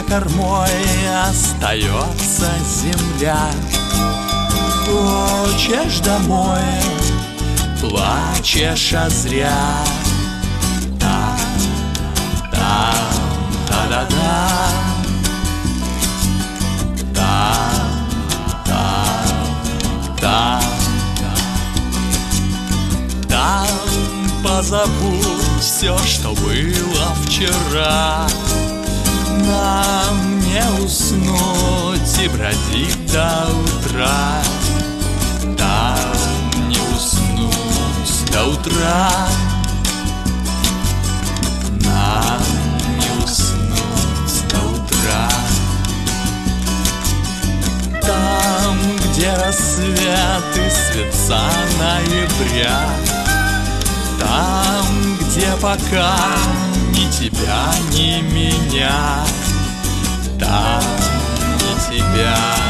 кормой остается земля. Хочешь домой, плачешь, а зря. Да-да-да. Там позабудь все, что было вчера. Нам не уснуть и бродить до утра. Там не уснуть до утра. Нам не уснуть до утра. Там, где рассвет и светца ноября. Там, где пока ни тебя, ни меня. Там ни тебя,